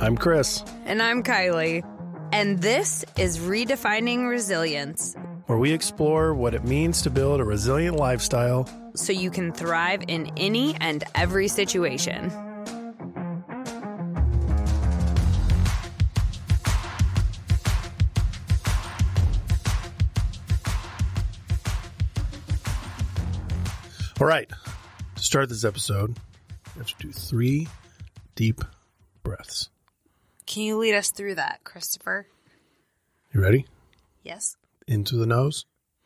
I'm Chris. And I'm Kylie. And this is Redefining Resilience, where we explore what it means to build a resilient lifestyle so you can thrive in any and every situation. All right, to start this episode, we have to do 3 deep breaths. Can you lead us through that, Christopher? You ready? Yes. Into the nose.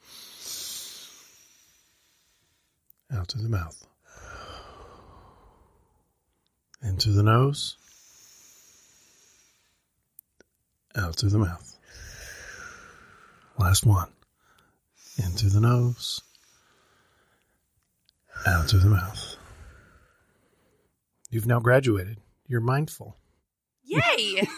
Out through the mouth. Into the nose. Out through the mouth. Last one. In through the nose. Out through the mouth. You've now graduated. You're mindful. Yay!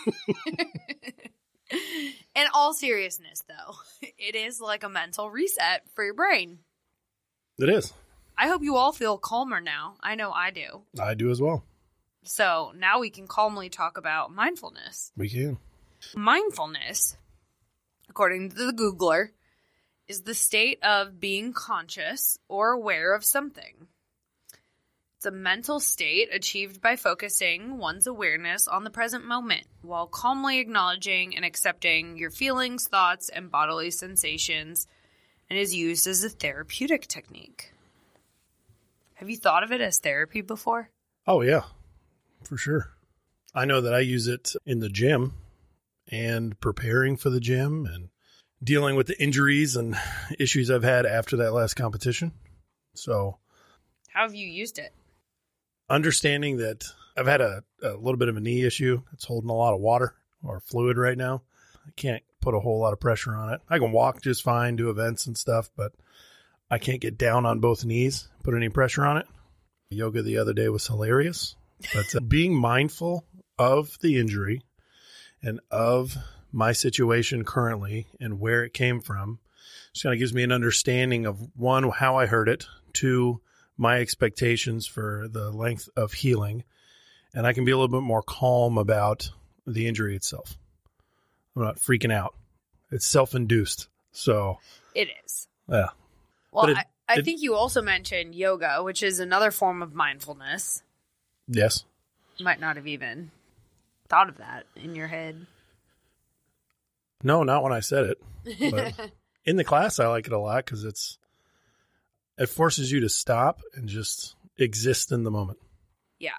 In all seriousness, though, it is like a mental reset for your brain. It is. I hope you all feel calmer now. I know I do. I do as well. So now we can calmly talk about mindfulness. We can. Mindfulness, according to the Googler, is the state of being conscious or aware of something. It's a mental state achieved by focusing one's awareness on the present moment while calmly acknowledging and accepting your feelings, thoughts, and bodily sensations, and is used as a therapeutic technique. Have you thought of it as therapy before? Oh, yeah, for sure. I know that I use it in the gym and preparing for the gym and dealing with the injuries and issues I've had after that last competition. So, how have you used it? Understanding that I've had a little bit of a knee issue. It's holding a lot of water or fluid right now. I can't put a whole lot of pressure on it. I can walk just fine, do events and stuff, but I can't get down on both knees, put any pressure on it. Yoga the other day was hilarious. But being mindful of the injury and of my situation currently and where it came from just kind of gives me an understanding of, 1, how I heard it, 2, my expectations for the length of healing, and I can be a little bit more calm about the injury itself. I'm not freaking out. It's self-induced. So it is. Yeah. Well, I think you also mentioned yoga, which is another form of mindfulness. Yes. You might not have even thought of that in your head. No, not when I said it. But in the class, I like it a lot because it forces you to stop and just exist in the moment. Yeah.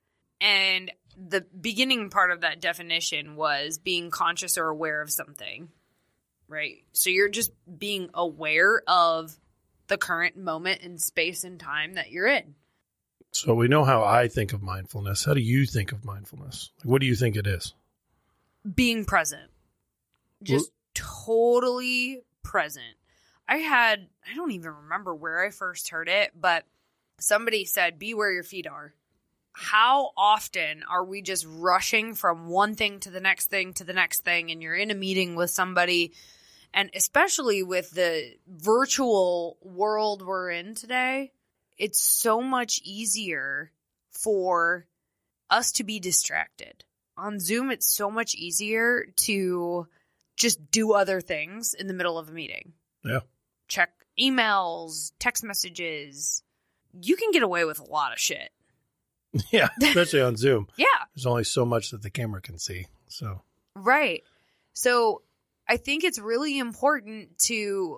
And the beginning part of that definition was being conscious or aware of something, right? So you're just being aware of the current moment in space and time that you're in. So we know how I think of mindfulness. How do you think of mindfulness? What do you think it is? Being present. Just totally present. I don't even remember where I first heard it, but somebody said, be where your feet are. How often are we just rushing from one thing to the next thing to the next thing, and you're in a meeting with somebody, and especially with the virtual world we're in today, it's so much easier for us to be distracted. On Zoom, it's so much easier to just do other things in the middle of a meeting. Yeah. Check emails, text messages. You can get away with a lot of shit. Yeah, especially on Zoom. Yeah. There's only so much that the camera can see. So. Right. So I think it's really important to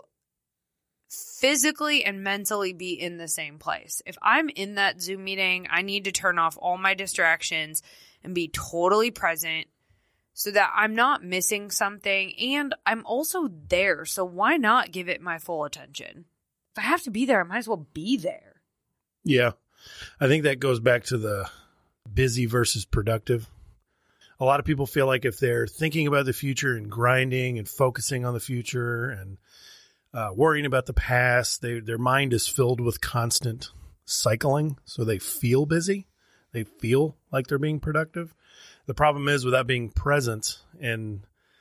physically and mentally be in the same place. If I'm in that Zoom meeting, I need to turn off all my distractions and be totally present so that I'm not missing something, and I'm also there, so why not give it my full attention? If I have to be there, I might as well be there. Yeah. I think that goes back to the busy versus productive. A lot of people feel like if they're thinking about the future and grinding and focusing on the future and worrying about the past, their mind is filled with constant cycling, so they feel busy. They feel like they're being productive. The problem is, without being present and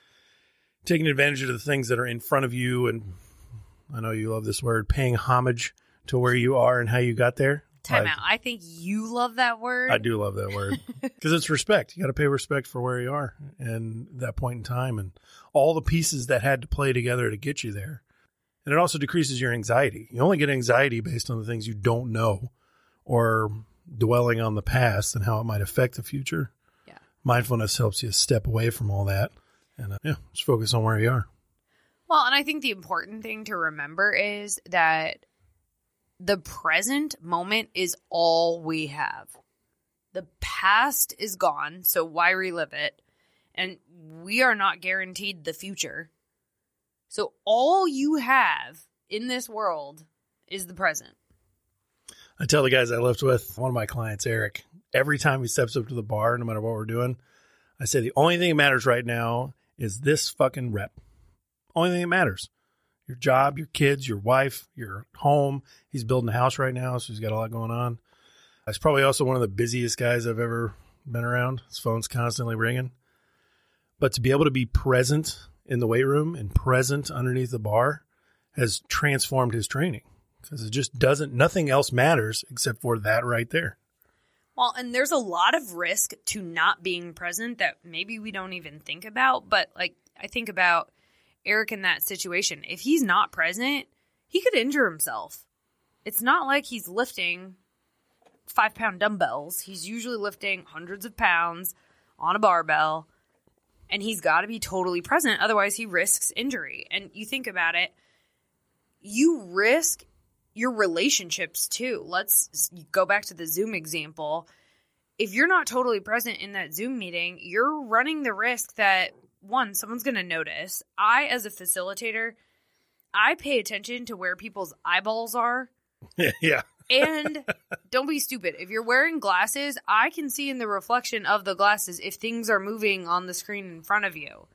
taking advantage of the things that are in front of you, and I know you love this word, paying homage to where you are and how you got there. Time out. I think you love that word. I do love that word because it's respect. You got to pay respect for where you are and that point in time and all the pieces that had to play together to get you there. And it also decreases your anxiety. You only get anxiety based on the things you don't know or dwelling on the past and how it might affect the future. Yeah. Mindfulness helps you step away from all that and just focus on where you are. Well, and I think the important thing to remember is that the present moment is all we have. The past is gone, so why relive it? And we are not guaranteed the future. So all you have in this world is the present. I tell the guys I lived with, one of my clients, Eric, every time he steps up to the bar, no matter what we're doing, I say the only thing that matters right now is this fucking rep. Only thing that matters. Your job, your kids, your wife, your home. He's building a house right now, so he's got a lot going on. He's probably also one of the busiest guys I've ever been around. His phone's constantly ringing. But to be able to be present in the weight room and present underneath the bar has transformed his training because it just nothing else matters except for that right there. Well, and there's a lot of risk to not being present that maybe we don't even think about. But like I think about Eric in that situation. If he's not present, he could injure himself. It's not like he's lifting 5-pound dumbbells. He's usually lifting hundreds of pounds on a barbell, and he's got to be totally present. Otherwise, he risks injury. And you think about it, you risk your relationships too. Let's go back to the Zoom example. If you're not totally present in that Zoom meeting, you're running the risk that one, someone's going to notice. I, as a facilitator, I pay attention to where people's eyeballs are. Yeah. And don't be stupid. If you're wearing glasses, I can see in the reflection of the glasses if things are moving on the screen in front of you.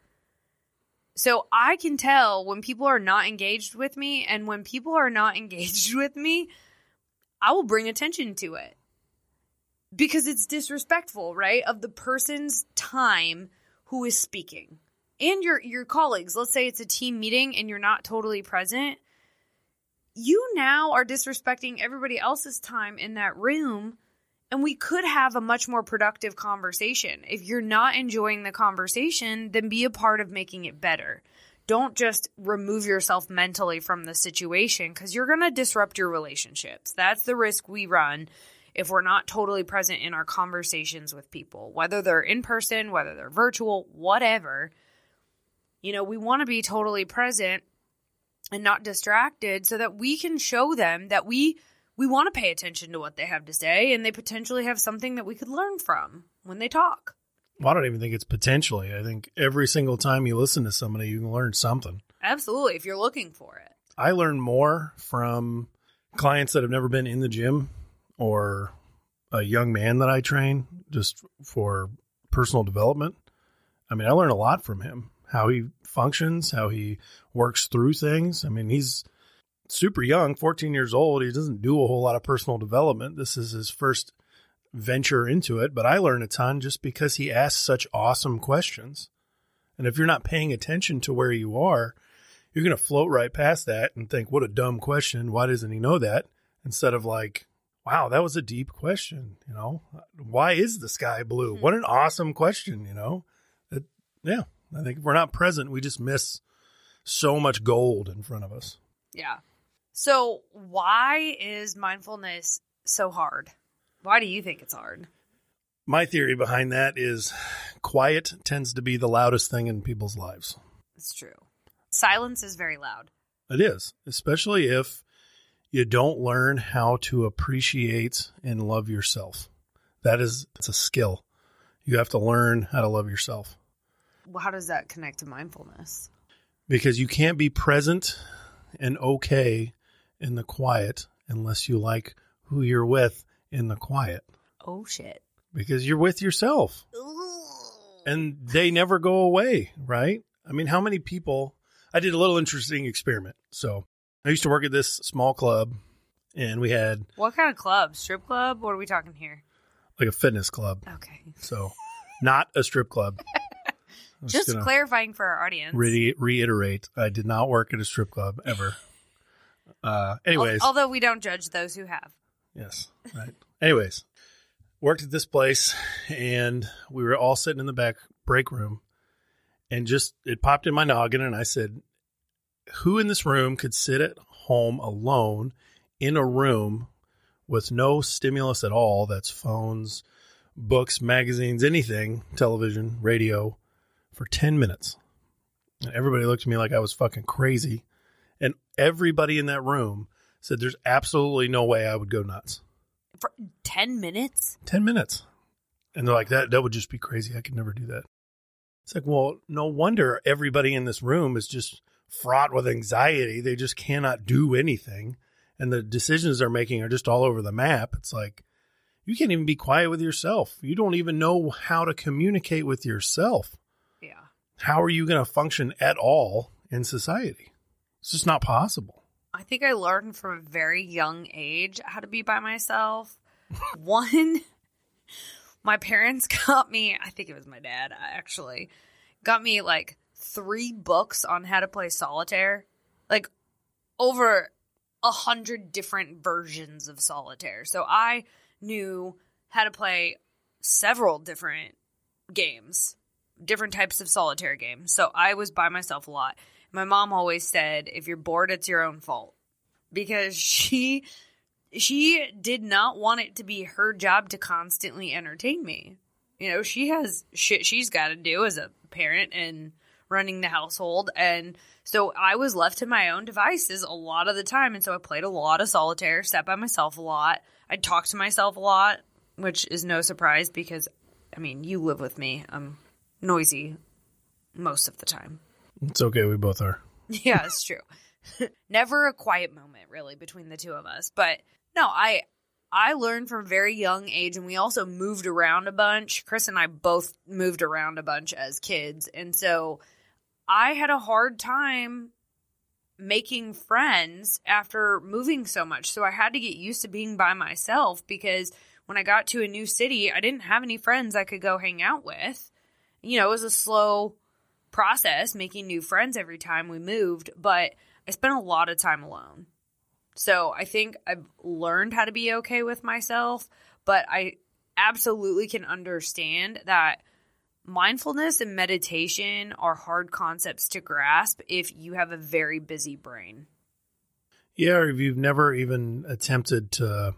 So I can tell when people are not engaged with me, and when people are not engaged with me, I will bring attention to it. Because it's disrespectful, right? Of the person's time who is speaking. And your colleagues, let's say it's a team meeting and you're not totally present, you now are disrespecting everybody else's time in that room, and we could have a much more productive conversation. If you're not enjoying the conversation, then be a part of making it better. Don't just remove yourself mentally from the situation because you're going to disrupt your relationships. That's the risk we run if we're not totally present in our conversations with people, whether they're in person, whether they're virtual, whatever. You know, we want to be totally present and not distracted so that we can show them that we want to pay attention to what they have to say, and they potentially have something that we could learn from when they talk. Well, I don't even think it's potentially. I think every single time you listen to somebody, you can learn something. Absolutely, if you're looking for it. I learn more from clients that have never been in the gym or a young man that I train just for personal development. I mean, I learn a lot from him, how he functions, how he works through things. I mean, he's super young, 14 years old. He doesn't do a whole lot of personal development. This is his first venture into it, but I learn a ton just because he asks such awesome questions. And if you're not paying attention to where you are, you're going to float right past that and think, what a dumb question. Why doesn't he know that? Instead of like, wow, that was a deep question. You know, why is the sky blue? What an awesome question. You know, yeah, I think if we're not present, we just miss so much gold in front of us. Yeah. So why is mindfulness so hard? Why do you think it's hard? My theory behind that is quiet tends to be the loudest thing in people's lives. It's true. Silence is very loud. It is, especially if you don't learn how to appreciate and love yourself. It's a skill. You have to learn how to love yourself. Well, how does that connect to mindfulness? Because you can't be present and okay in the quiet unless you like who you're with in the quiet. Oh, shit. Because you're with yourself. Ooh. And they never go away, right? I mean, how many people... I did a little interesting experiment. So I used to work at this small club, and we had... What kind of club? Strip club? What are we talking here? Like a fitness club. Okay. So not a strip club. Just clarifying for our audience. Reiterate, I did not work at a strip club ever. Anyways. Although we don't judge those who have. Yes. Right. Anyways, worked at this place, and we were all sitting in the back break room, and just it popped in my noggin, and I said, who in this room could sit at home alone in a room with no stimulus at all? That's phones, books, magazines, anything, television, radio, for 10 minutes. And everybody looked at me like I was fucking crazy. And everybody in that room said there's absolutely no way I would go nuts. For 10 minutes? 10 minutes. And they're like, that would just be crazy. I could never do that. It's like, well, no wonder everybody in this room is just fraught with anxiety. They just cannot do anything. And the decisions they're making are just all over the map. It's like, you can't even be quiet with yourself. You don't even know how to communicate with yourself. Yeah. How are you going to function at all in society? It's just not possible. I think I learned from a very young age how to be by myself. One, my parents got me, I think it was my dad actually, got me like 3 books on how to play solitaire. Like over 100 different versions of solitaire. So I knew how to play several different games, different types of solitaire games. So I was by myself a lot. My mom always said, if you're bored, it's your own fault. Because she did not want it to be her job to constantly entertain me. You know, she has shit she's got to do as a parent and running the household. And so I was left to my own devices a lot of the time. And so I played a lot of solitaire, sat by myself a lot. I talked to myself a lot, which is no surprise because, I mean, you live with me. I'm noisy most of the time. It's okay. We both are. Yeah, it's true. Never a quiet moment, really, between the two of us. But no, I learned from a very young age, and we also moved around a bunch. Chris and I both moved around a bunch as kids. And so I had a hard time making friends after moving so much. So I had to get used to being by myself because when I got to a new city, I didn't have any friends I could go hang out with. You know, it was a slow process making new friends every time we moved, but I spent a lot of time alone. So I think I've learned how to be okay with myself, but I absolutely can understand that mindfulness and meditation are hard concepts to grasp if you have a very busy brain. Yeah, or if you've never even attempted to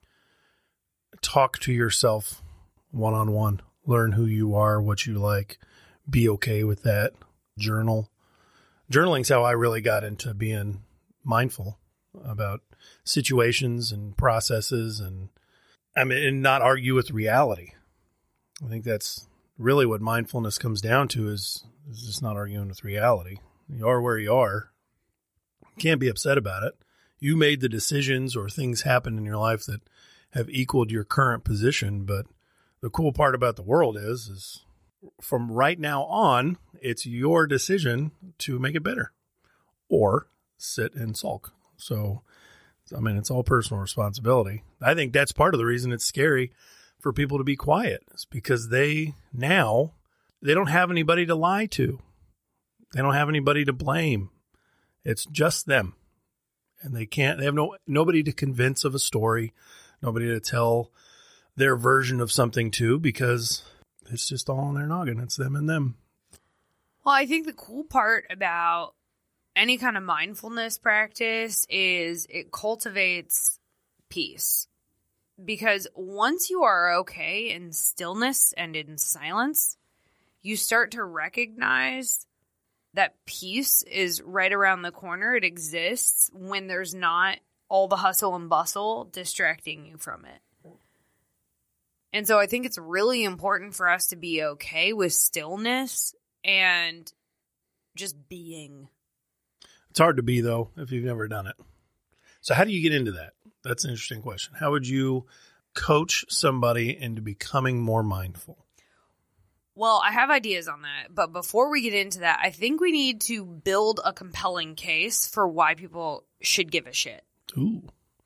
talk to yourself one-on-one, learn who you are, what you like, be okay with that, journal. Journaling's how I really got into being mindful about situations and processes and not argue with reality. I think that's really what mindfulness comes down to is just not arguing with reality. You are where you are. You can't be upset about it. You made the decisions or things happen in your life that have equaled your current position. But the cool part about the world is from right now on, it's your decision to make it better or sit and sulk. So, I mean, it's all personal responsibility. I think that's part of the reason it's scary for people to be quiet. It's because they don't have anybody to lie to. They don't have anybody to blame. It's just them. And they have nobody to convince of a story, nobody to tell their version of something to, because it's just all in their noggin. It's them and them. Well, I think the cool part about any kind of mindfulness practice is it cultivates peace. Because once you are okay in stillness and in silence, you start to recognize that peace is right around the corner. It exists when there's not all the hustle and bustle distracting you from it. And so I think it's really important for us to be okay with stillness and just being. It's hard to be, though, if you've never done it. So how do you get into that? That's an interesting question. How would you coach somebody into becoming more mindful? Well, I have ideas on that. But before we get into that, I think we need to build a compelling case for why people should give a shit. Ooh.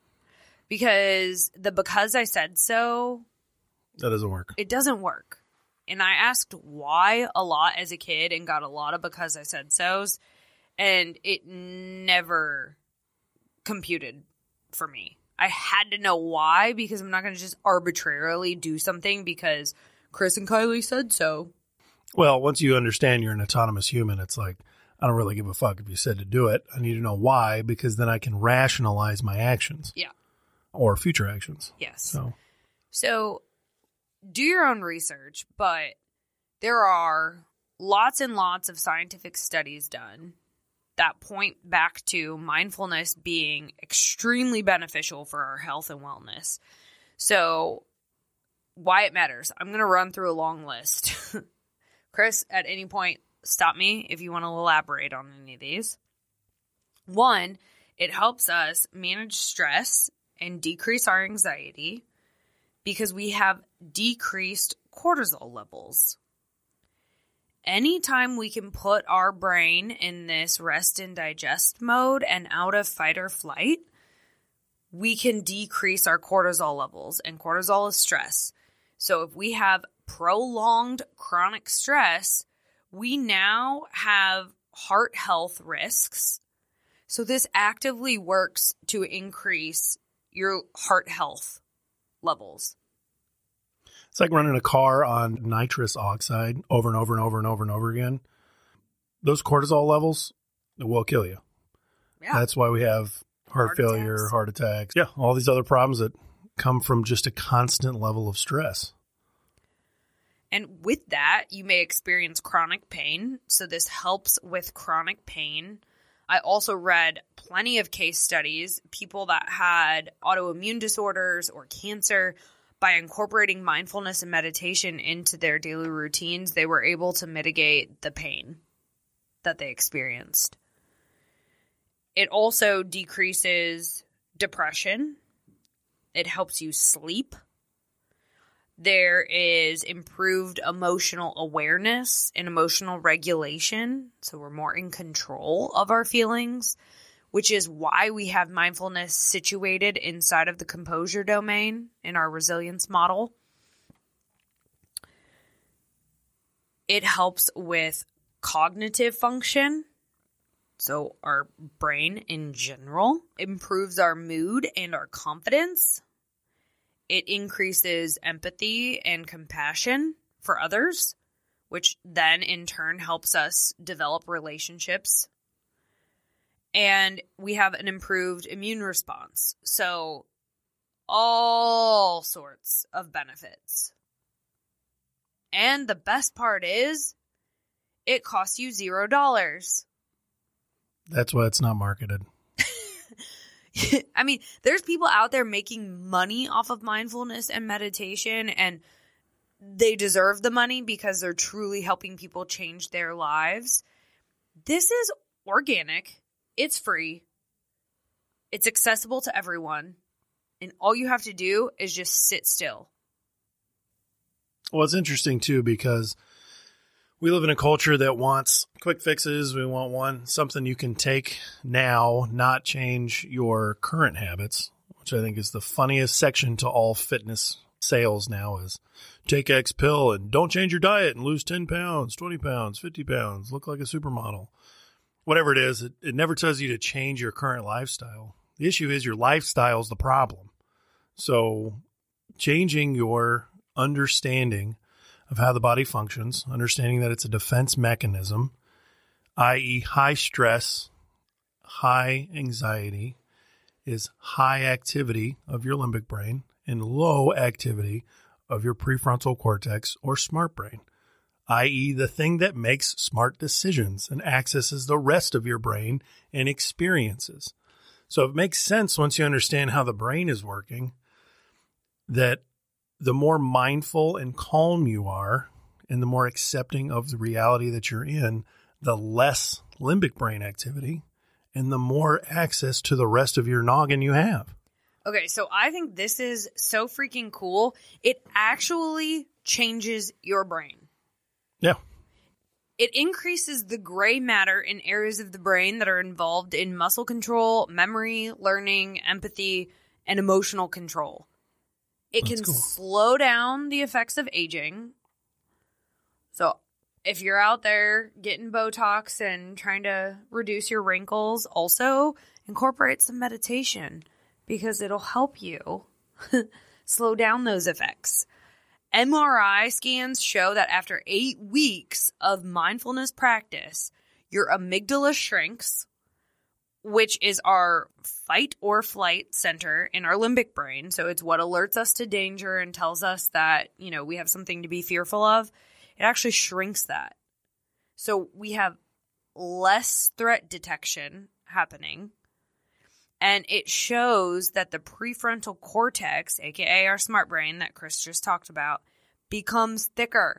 Because because I said so. That doesn't work. It doesn't work. And I asked why a lot as a kid and got a lot of because I said so's. And it never computed for me. I had to know why, because I'm not going to just arbitrarily do something because Chris and Kylie said so. Well, once you understand you're an autonomous human, it's like, I don't really give a fuck if you said to do it. I need to know why, because then I can rationalize my actions. Yeah. Or future actions. Yes. So do your own research, but there are lots and lots of scientific studies done that point back to mindfulness being extremely beneficial for our health and wellness. So why it matters. I'm going to run through a long list. Chris, at any point, stop me if you want to elaborate on any of these. 1, it helps us manage stress and decrease our anxiety because we have decreased cortisol levels. Anytime we can put our brain in this rest and digest mode and out of fight or flight, we can decrease our cortisol levels, and cortisol is stress. So if we have prolonged chronic stress, we now have heart health risks. So this actively works to increase your heart health levels. It's like running a car on nitrous oxide over and over and over and over and over again. Those cortisol levels will kill you. Yeah. That's why we have heart failure, heart attacks. Yeah, all these other problems that come from just a constant level of stress. And with that, you may experience chronic pain. So this helps with chronic pain. I also read plenty of case studies, people that had autoimmune disorders or cancer. By incorporating mindfulness and meditation into their daily routines, they were able to mitigate the pain that they experienced. It also decreases depression. It helps you sleep. There is improved emotional awareness and emotional regulation, so we're more in control of our feelings, which is why we have mindfulness situated inside of the composure domain in our resilience model. It helps with cognitive function, so our brain in general, improves our mood and our confidence. It increases empathy and compassion for others, which then in turn helps us develop relationships. And we have an improved immune response. So all sorts of benefits. And the best part is it costs you $0. That's why it's not marketed. I mean, there's people out there making money off of mindfulness and meditation, and they deserve the money because they're truly helping people change their lives. This is organic. It's free. It's accessible to everyone. And all you have to do is just sit still. Well, it's interesting, too, because we live in a culture that wants quick fixes. We want something you can take now, not change your current habits, which I think is the funniest section to all fitness sales now is take X pill and don't change your diet and lose 10 pounds, 20 pounds, 50 pounds, look like a supermodel. Whatever it is, it never tells you to change your current lifestyle. The issue is your lifestyle is the problem. So changing your understanding of how the body functions, understanding that it's a defense mechanism, i.e. high stress, high anxiety, is high activity of your limbic brain and low activity of your prefrontal cortex or smart brain, i.e. the thing that makes smart decisions and accesses the rest of your brain and experiences. So it makes sense once you understand how the brain is working that the more mindful and calm you are and the more accepting of the reality that you're in, the less limbic brain activity and the more access to the rest of your noggin you have. Okay, so I think this is so freaking cool. It actually changes your brain. Yeah. It increases the gray matter in areas of the brain that are involved in muscle control, memory, learning, empathy, and emotional control. It can slow down the effects of aging. So if you're out there getting Botox and trying to reduce your wrinkles, also incorporate some meditation. because it'll help you slow down those effects. MRI scans show that after 8 weeks of mindfulness practice, your amygdala shrinks, which is our fight or flight center in our limbic brain. So it's what alerts us to danger and tells us that, we have something to be fearful of. It actually shrinks that. So we have less threat detection happening. And it shows that the prefrontal cortex, aka our smart brain that Chris just talked about, becomes thicker.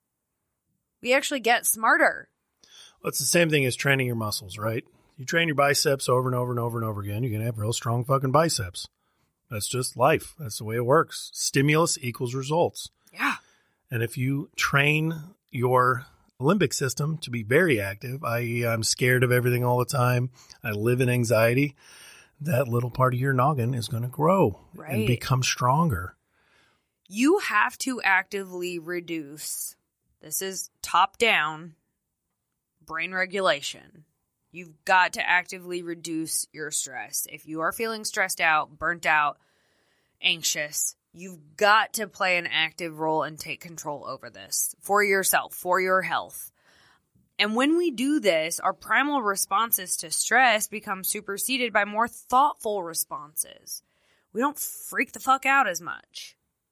We actually get smarter. Well, it's the same thing as training your muscles, right? You train your biceps over and over and over and over again, you're going to have real strong fucking biceps. That's just life. That's the way it works. Stimulus equals results. Yeah. And if you train your limbic system to be very active, i.e. I'm scared of everything all the time, I live in anxiety, that little part of your noggin is going to grow and become stronger. You have to actively reduce, this is top-down, brain regulation. You've got to actively reduce your stress. If you are feeling stressed out, burnt out, anxious, you've got to play an active role and take control over this for yourself, for your health. And when we do this, our primal responses to stress become superseded by more thoughtful responses. We don't freak the fuck out as much.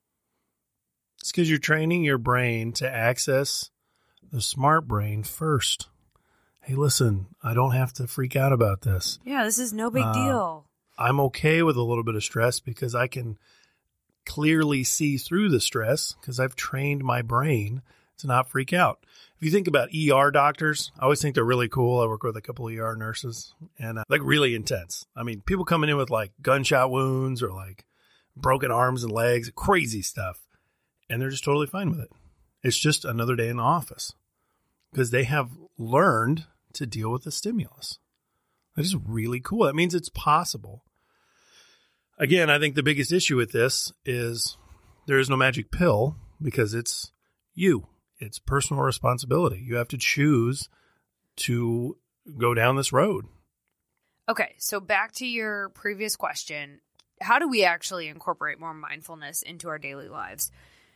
It's because you're training your brain to access the smart brain first. Hey, listen, I don't have to freak out about this. Yeah, this is no big deal. I'm okay with a little bit of stress because I can clearly see through the stress because I've trained my brain to not freak out. If you think about ER doctors, I always think they're really cool. I work with a couple of ER nurses and like really intense. I mean, people coming in with like gunshot wounds or like broken arms and legs, crazy stuff. And they're just totally fine with it. It's just another day in the office because they have learned to deal with the stimulus. That is really cool. That means it's possible. Again, I think the biggest issue with this is there is no magic pill because it's you. It's personal responsibility. You have to choose to go down this road. Okay, so back to your previous question. How do we actually incorporate more mindfulness into our daily lives?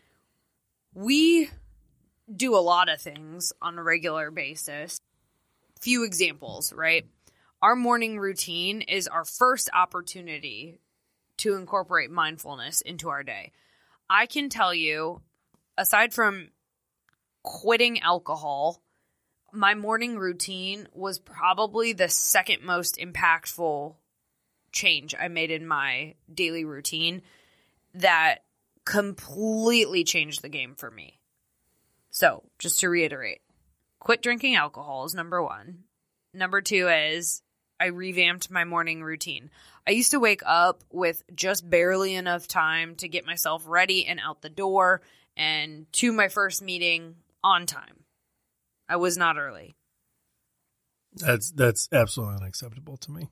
We do a lot of things on a regular basis. Few examples, right? Our morning routine is our first opportunity to incorporate mindfulness into our day. I can tell you, aside from quitting alcohol, my morning routine was probably the second most impactful change I made in my daily routine that completely changed the game for me. So, just to reiterate, quit drinking alcohol is number one. Number two is I revamped my morning routine. I used to wake up with just barely enough time to get myself ready and out the door and to my first meeting on time. I was not early. That's absolutely unacceptable to me.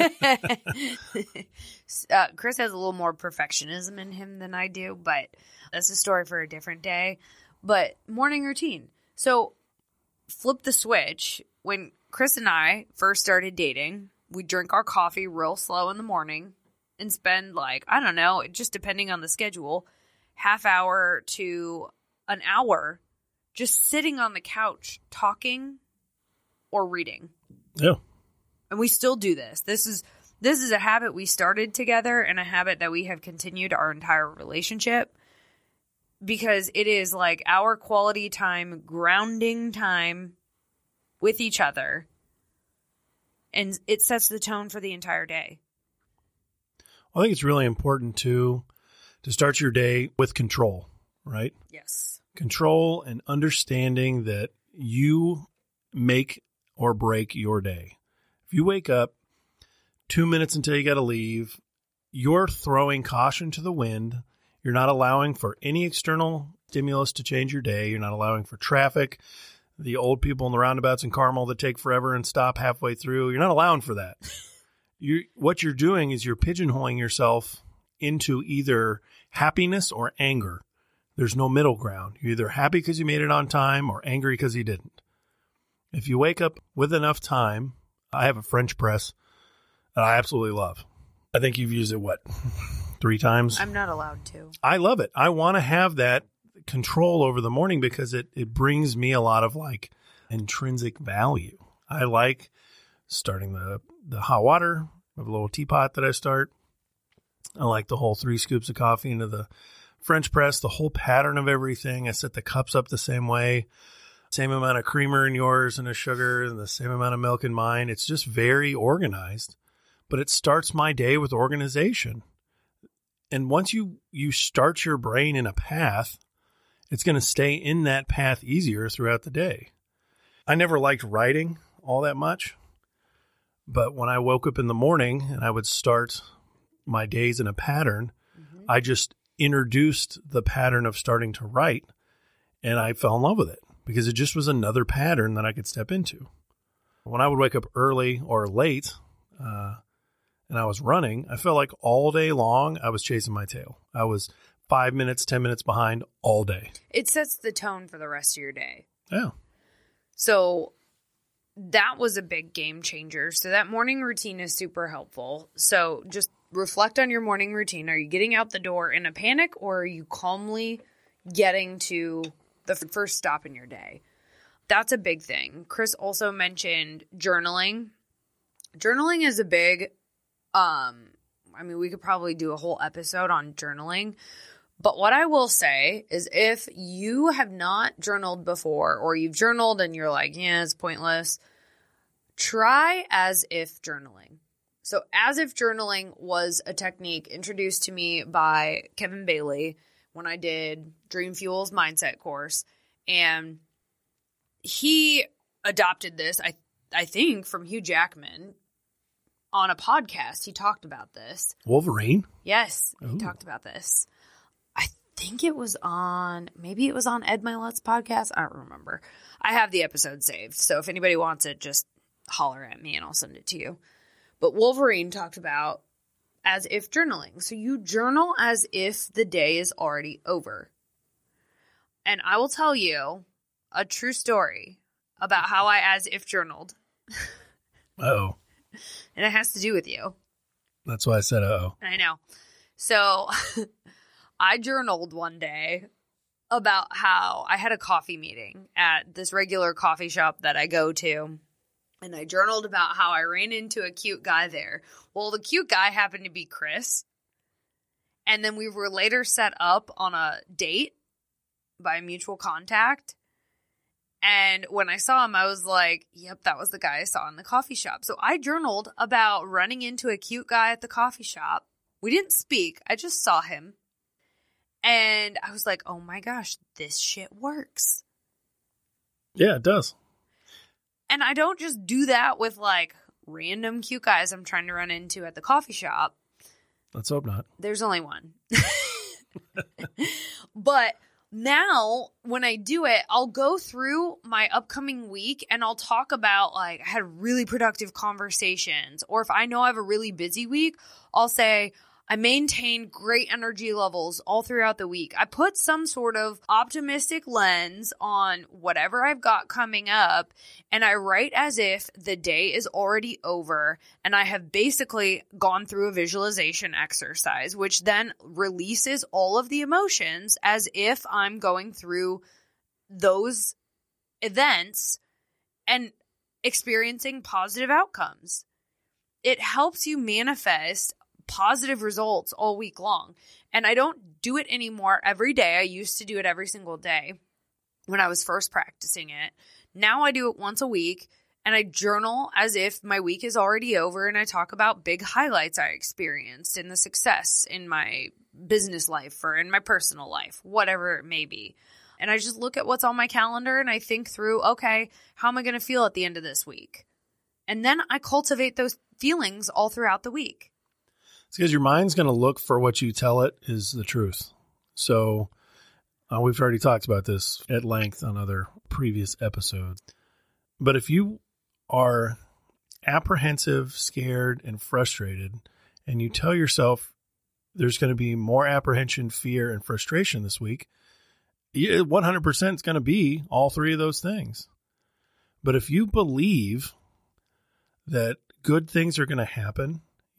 Chris has a little more perfectionism in him than I do, but that's a story for a different day. But morning routine. So flip the switch. When Chris and I first started dating, we drink our coffee real slow in the morning and spend I don't know, just depending on the schedule, half hour to an hour just sitting on the couch talking or reading. Yeah. And we still do this. This is a habit we started together and a habit that we have continued our entire relationship because it is like our quality time, grounding time with each other. And it sets the tone for the entire day. I think it's really important to start your day with control, right? Yes. Control and understanding that you make or break your day. If you wake up 2 minutes until you got to leave, you're throwing caution to the wind. You're not allowing for any external stimulus to change your day. You're not allowing for traffic, the old people in the roundabouts in Carmel that take forever and stop halfway through. You're not allowing for that. What you're doing is you're pigeonholing yourself into either happiness or anger. There's no middle ground. You're either happy because you made it on time or angry because you didn't. If you wake up with enough time, I have a French press that I absolutely love. I think you've used it, 3 times? I'm not allowed to. I love it. I want to have that control over the morning because it brings me a lot of like intrinsic value. I like starting the hot water. I have a little teapot that I start. I like the whole 3 scoops of coffee into the French press, the whole pattern of everything. I set the cups up the same way, same amount of creamer in yours and a sugar and the same amount of milk in mine. It's just very organized, but it starts my day with organization. And once you start your brain in a path, it's going to stay in that path easier throughout the day. I never liked writing all that much, but when I woke up in the morning and I would start my days in a pattern, I just introduced the pattern of starting to write, and I fell in love with it because it just was another pattern that I could step into. When I would wake up early or late and I was running, I felt like all day long I was chasing my tail. I was 5 minutes, 10 minutes behind all day. It sets the tone for the rest of your day. Yeah. So that was a big game changer. So that morning routine is super helpful. So just reflect on your morning routine. Are you getting out the door in a panic, or are you calmly getting to the first stop in your day? That's a big thing. Chris also mentioned journaling. Journaling is a big, we could probably do a whole episode on journaling. But what I will say is if you have not journaled before, or you've journaled and you're like, yeah, it's pointless, try as if journaling. So as if journaling was a technique introduced to me by Kevin Bailey when I did Dream Fuel's mindset course. And he adopted this, I think, from Hugh Jackman on a podcast. He talked about this. Wolverine? Yes, Ooh. he talked about this. I think it was on Ed Milet's podcast. I don't remember. I have the episode saved. So if anybody wants it, just holler at me and I'll send it to you. But Wolverine talked about as if journaling. So you journal as if the day is already over. And I will tell you a true story about how I as if journaled. Uh-oh. And it has to do with you. That's why I said uh-oh. I know. So I journaled one day about how I had a coffee meeting at this regular coffee shop that I go to. And I journaled about how I ran into a cute guy there. Well, the cute guy happened to be Chris. And then we were later set up on a date by mutual contact. And when I saw him, I was like, yep, that was the guy I saw in the coffee shop. So I journaled about running into a cute guy at the coffee shop. We didn't speak. I just saw him. And I was like, oh my gosh, this shit works. Yeah, it does. And I don't just do that with like random cute guys I'm trying to run into at the coffee shop. Let's hope not. There's only one. But now when I do it, I'll go through my upcoming week and I'll talk about like I had really productive conversations. Or if I know I have a really busy week, I'll say I maintained great energy levels all throughout the week. I put some sort of optimistic lens on whatever I've got coming up, and I write as if the day is already over, and I have basically gone through a visualization exercise, which then releases all of the emotions as if I'm going through those events and experiencing positive outcomes. It helps you manifest positive results all week long. And I don't do it anymore every day. I used to do it every single day when I was first practicing it. Now I do it once a week, and I journal as if my week is already over, and I talk about big highlights I experienced and the success in my business life or in my personal life, whatever it may be. And I just look at what's on my calendar and I think through, okay, how am I going to feel at the end of this week? And then I cultivate those feelings all throughout the week. It's because your mind's going to look for what you tell it is the truth. So we've already talked about this at length on other previous episodes. But if you are apprehensive, scared, and frustrated, and you tell yourself there's going to be more apprehension, fear, and frustration this week, 100% is going to be all three of those things. But if you believe that good things are going to happen,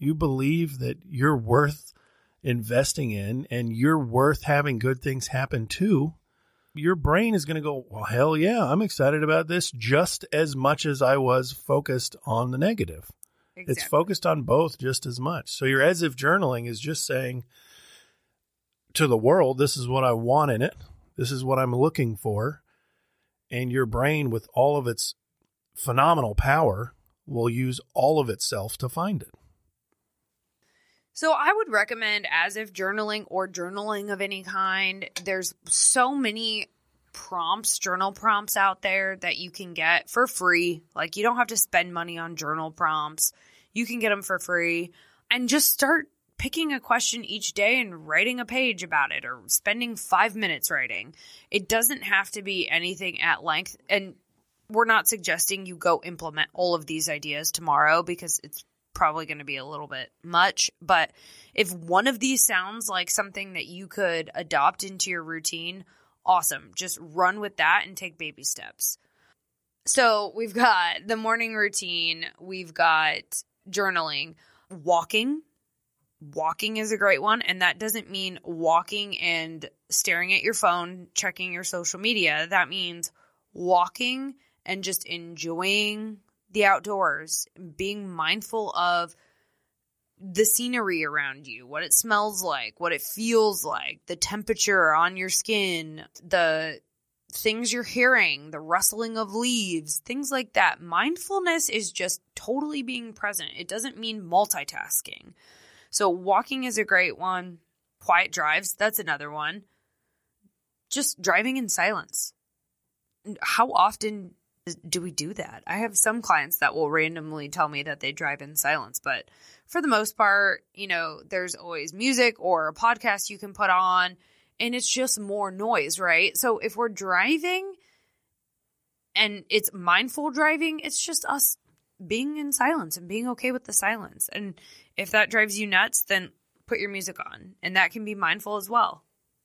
you believe that you're worth investing in and you're worth having good things happen to, your brain is going to go, well, hell yeah, I'm excited about this just as much as I was focused on the negative. Exactly. It's focused on both just as much. So your as if journaling is just saying to the world, this is what I want in it. This is what I'm looking for. And your brain, with all of its phenomenal power, will use all of itself to find it. So I would recommend as if journaling or journaling of any kind. There's so many prompts, journal prompts out there that you can get for free. Like, you don't have to spend money on journal prompts. You can get them for free and just start picking a question each day and writing a page about it, or spending 5 minutes writing. It doesn't have to be anything at length. And we're not suggesting you go implement all of these ideas tomorrow, because it's probably going to be a little bit much. But if one of these sounds like something that you could adopt into your routine, awesome. Just run with that and take baby steps. So we've got the morning routine. We've got journaling. Walking is a great one. And that doesn't mean walking and staring at your phone, checking your social media. That means walking and just enjoying the outdoors, being mindful of the scenery around you, what it smells like, what it feels like, the temperature on your skin, the things you're hearing, the rustling of leaves, things like that. Mindfulness is just totally being present. It doesn't mean multitasking. So walking is a great one. Quiet drives, that's another one. Just driving in silence. How often do we do that? I have some clients that will randomly tell me that they drive in silence, but for the most part, there's always music or a podcast you can put on, and it's just more noise, right? So if we're driving and it's mindful driving, it's just us being in silence and being okay with the silence. And if that drives you nuts, then put your music on, and that can be mindful as well.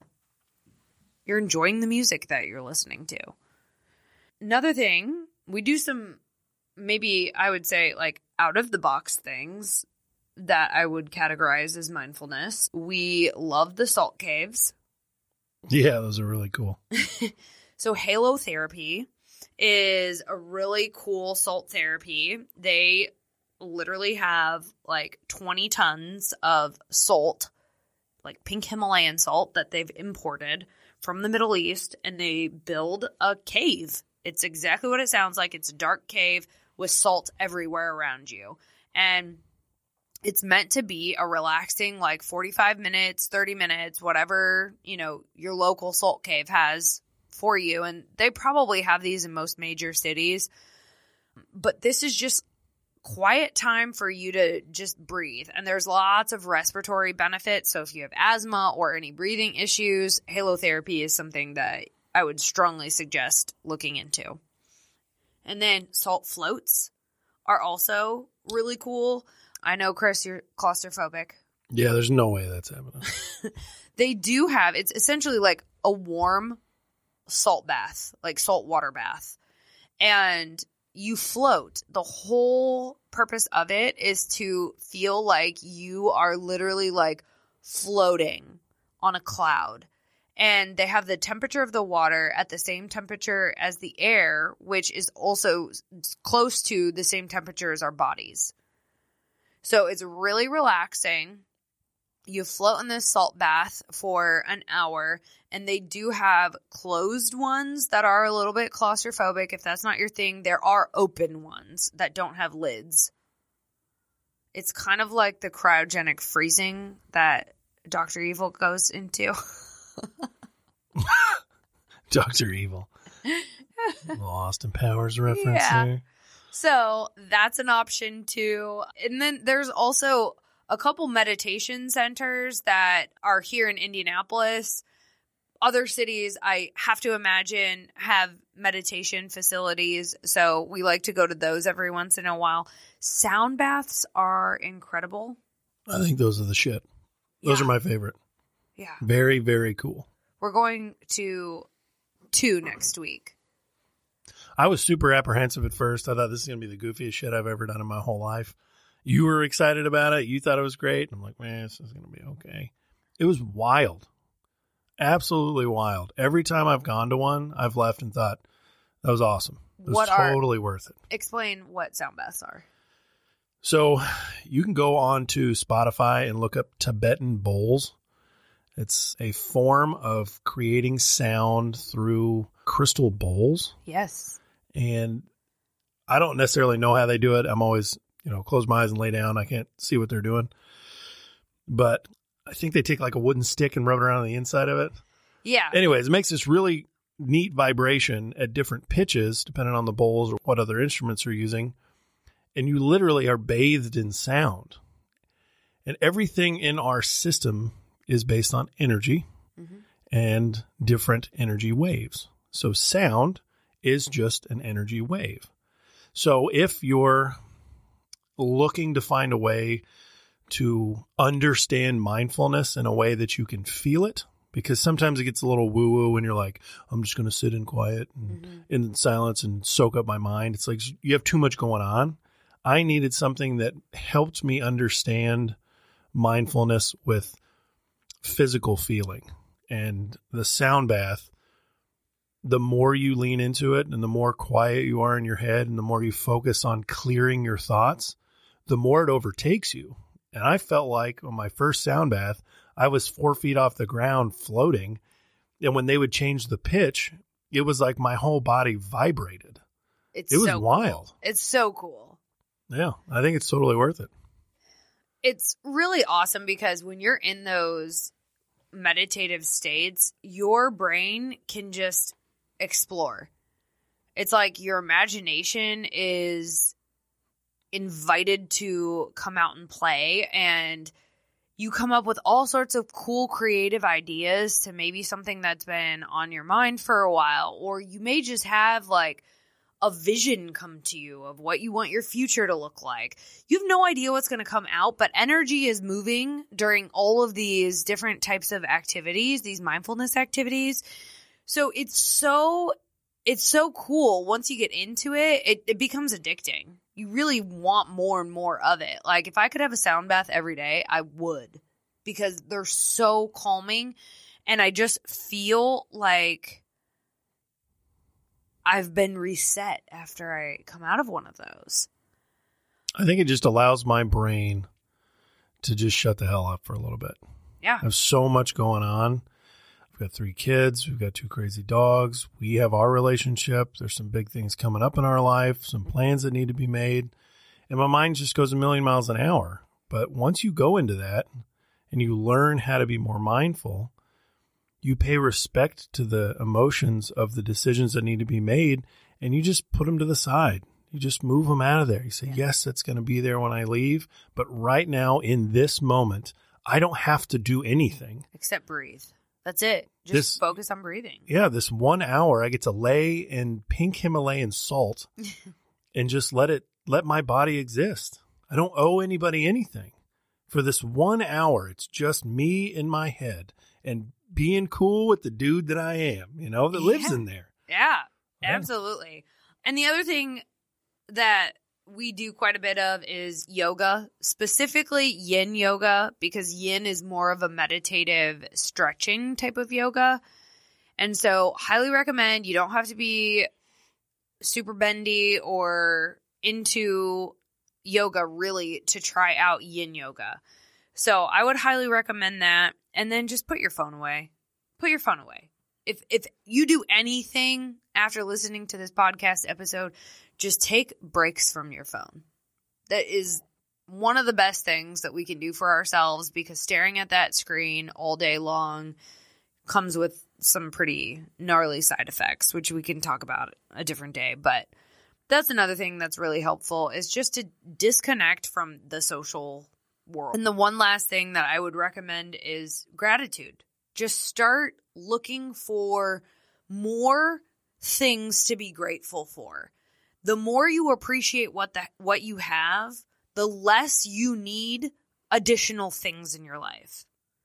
You're enjoying the music that you're listening to. Another thing, we do some, maybe I would say, like, out of the box things that I would categorize as mindfulness. We love the salt caves. Yeah, those are really cool. So halotherapy is a really cool salt therapy. They literally have like 20 tons of salt, like pink Himalayan salt that they've imported from the Middle East, and they build a cave. It's exactly what it sounds like. It's a dark cave with salt everywhere around you. And it's meant to be a relaxing, like 45 minutes, 30 minutes, whatever, your local salt cave has for you. And they probably have these in most major cities. But this is just quiet time for you to just breathe. And there's lots of respiratory benefits. So if you have asthma or any breathing issues, halotherapy is something that I would strongly suggest looking into. And then salt floats are also really cool. I know, Chris, you're claustrophobic. Yeah, there's no way that's happening. They do have, it's essentially like a warm salt bath, like salt water bath. And you float. The whole purpose of it is to feel like you are literally like floating on a cloud. And they have the temperature of the water at the same temperature as the air, which is also close to the same temperature as our bodies. So it's really relaxing. You float in this salt bath for an hour, and they do have closed ones that are a little bit claustrophobic. If that's not your thing, there are open ones that don't have lids. It's kind of like the cryogenic freezing that Dr. Evil goes into. Dr. Evil. Austin Powers reference there. So that's an option too. And then there's also a couple meditation centers that are here in Indianapolis. Other cities, I have to imagine, have meditation facilities. So we like to go to those every once in a while. Sound baths are incredible. I think those are the shit. Those are my favorite. Yeah. Very, very cool. We're going to 2 next week. I was super apprehensive at first. I thought this is going to be the goofiest shit I've ever done in my whole life. You were excited about it. You thought it was great. I'm like, man, this is going to be okay. It was wild. Absolutely wild. Every time I've gone to one, I've left and thought, that was awesome. It was totally worth it. Explain what sound baths are. So you can go on to Spotify and look up Tibetan bowls. It's a form of creating sound through crystal bowls. Yes. And I don't necessarily know how they do it. I'm always, close my eyes and lay down. I can't see what they're doing. But I think they take like a wooden stick and rub it around on the inside of it. Yeah. Anyways, it makes this really neat vibration at different pitches, depending on the bowls or what other instruments you're using. And you literally are bathed in sound. And everything in our system is based on energy and different energy waves. So sound is just an energy wave. So if you're looking to find a way to understand mindfulness in a way that you can feel it, because sometimes it gets a little woo-woo when you're like, I'm just going to sit in quiet and in silence and soak up my mind. It's like you have too much going on. I needed something that helped me understand mindfulness with physical feeling. And the sound bath, the more you lean into it and the more quiet you are in your head and the more you focus on clearing your thoughts, the more it overtakes you. And I felt like on my first sound bath, I was 4 feet off the ground floating. And when they would change the pitch, it was like my whole body vibrated. It was so wild. Cool. It's so cool. Yeah, I think it's totally worth it. It's really awesome because when you're in those meditative states, your brain can just explore. It's like your imagination is invited to come out and play, and you come up with all sorts of cool creative ideas to maybe something that's been on your mind for a while, or you may just have like a vision come to you of what you want your future to look like. You have no idea what's going to come out, but energy is moving during all of these different types of activities, these mindfulness activities. So it's so cool. Once you get into it, it becomes addicting. You really want more and more of it. Like if I could have a sound bath every day, I would, because they're so calming. And I just feel like I've been reset after I come out of one of those. I think it just allows my brain to just shut the hell up for a little bit. Yeah. I have so much going on. I've got 3 kids. We've got 2 crazy dogs. We have our relationship. There's some big things coming up in our life, some plans that need to be made. And my mind just goes a million miles an hour. But once you go into that and you learn how to be more mindful, you pay respect to the emotions of the decisions that need to be made, and you just put them to the side. You just move them out of there. You say, yes, that's going to be there when I leave. But right now, in this moment, I don't have to do anything. Except breathe. That's it. Just focus on breathing. Yeah, this 1 hour, I get to lay in pink Himalayan salt and just let my body exist. I don't owe anybody anything. For this 1 hour, it's just me in my head and being cool with the dude that I am, that lives in there. Yeah, absolutely. And the other thing that we do quite a bit of is yoga, specifically yin yoga, because yin is more of a meditative stretching type of yoga. And so highly recommend. You don't have to be super bendy or into yoga really to try out yin yoga. So I would highly recommend that. And then just put your phone away. Put your phone away. If you do anything after listening to this podcast episode, just take breaks from your phone. That is one of the best things that we can do for ourselves, because staring at that screen all day long comes with some pretty gnarly side effects, which we can talk about a different day. But that's another thing that's really helpful, is just to disconnect from the social world. And the one last thing that I would recommend is gratitude. Just start looking for more things to be grateful for. The more you appreciate what you have, the less you need additional things in your life.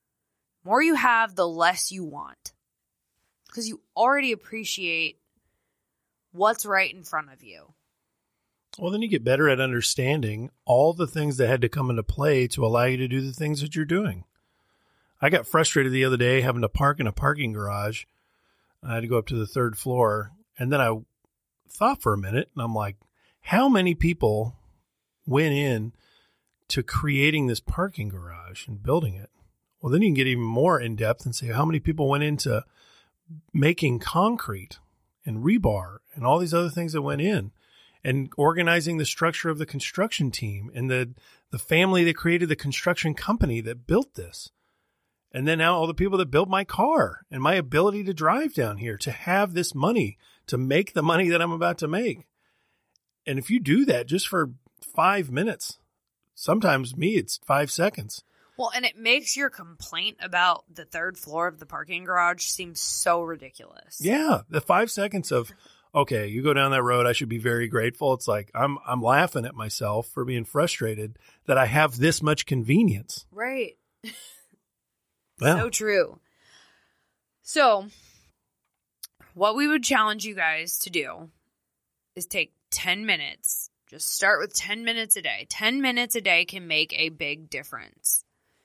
The more you have, the less you want, because you already appreciate what's right in front of you. Well, then you get better at understanding all the things that had to come into play to allow you to do the things that you're doing. I got frustrated the other day having to park in a parking garage. I had to go up to the 3rd floor. And then I thought for a minute, and I'm like, how many people went in to creating this parking garage and building it? Well, then you can get even more in depth and say how many people went into making concrete and rebar and all these other things that went in, and organizing the structure of the construction team and the family that created the construction company that built this. And then now all the people that built my car and my ability to drive down here, to have this money, to make the money that I'm about to make. And if you do that just for 5 minutes, sometimes it's 5 seconds. Well, and it makes your complaint about the 3rd floor of the parking garage seem so ridiculous. Yeah. The 5 seconds of, okay, you go down that road, I should be very grateful. It's like, I'm laughing at myself for being frustrated that I have this much convenience. Right. Yeah. So true. So what we would challenge you guys to do is take 10 minutes. Just start with 10 minutes a day. 10 minutes a day can make a big difference.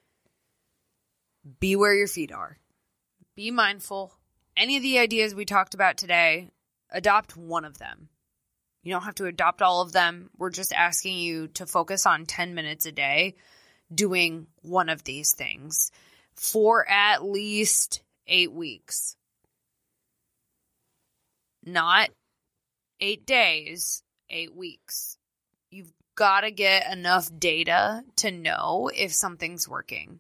Be where your feet are. Be mindful. Any of the ideas we talked about today, adopt one of them. You don't have to adopt all of them. We're just asking you to focus on 10 minutes a day doing one of these things for at least 8 weeks. Not 8 days, 8 weeks. You've got to get enough data to know if something's working.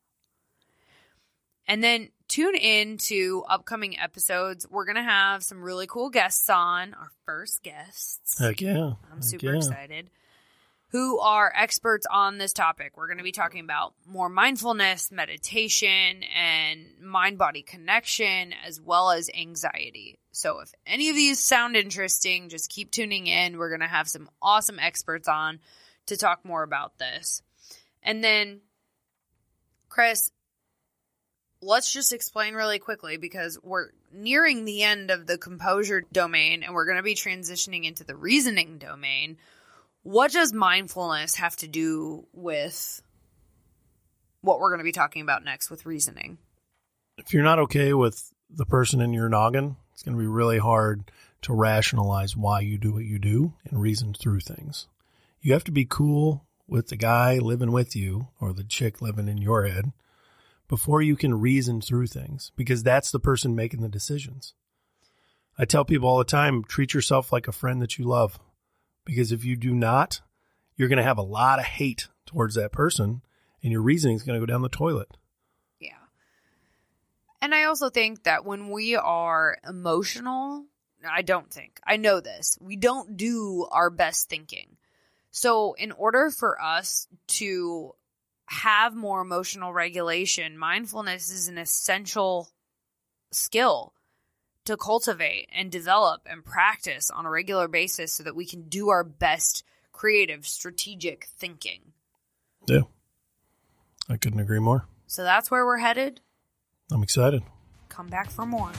And then tune in to upcoming episodes. We're going to have some really cool guests on, our first guests. Heck yeah. I'm super excited. Who are experts on this topic. We're going to be talking about more mindfulness, meditation, and mind-body connection, as well as anxiety. So if any of these sound interesting, just keep tuning in. We're going to have some awesome experts on to talk more about this. And then, Chris, let's just explain really quickly, because we're nearing the end of the composure domain and we're going to be transitioning into the reasoning domain. What does mindfulness have to do with what we're going to be talking about next with reasoning? If you're not okay with the person in your noggin, it's going to be really hard to rationalize why you do what you do and reason through things. You have to be cool with the guy living with you or the chick living in your head before you can reason through things, because that's the person making the decisions. I tell people all the time, treat yourself like a friend that you love. Because if you do not, you're going to have a lot of hate towards that person, and your reasoning is going to go down the toilet. Yeah. And I also think that when we are emotional, I know this, we don't do our best thinking. So in order for us to have more emotional regulation, mindfulness is an essential skill to cultivate and develop and practice on a regular basis so that we can do our best creative, strategic thinking. Yeah. I couldn't agree more. So that's where we're headed. I'm excited. Come back for more.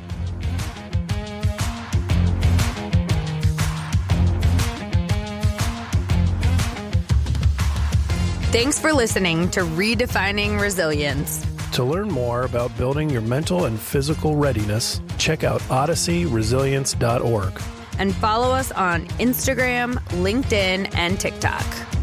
Thanks for listening to Redefining Resilience. To learn more about building your mental and physical readiness, check out odysseyresilience.org. And follow us on Instagram, LinkedIn, and TikTok.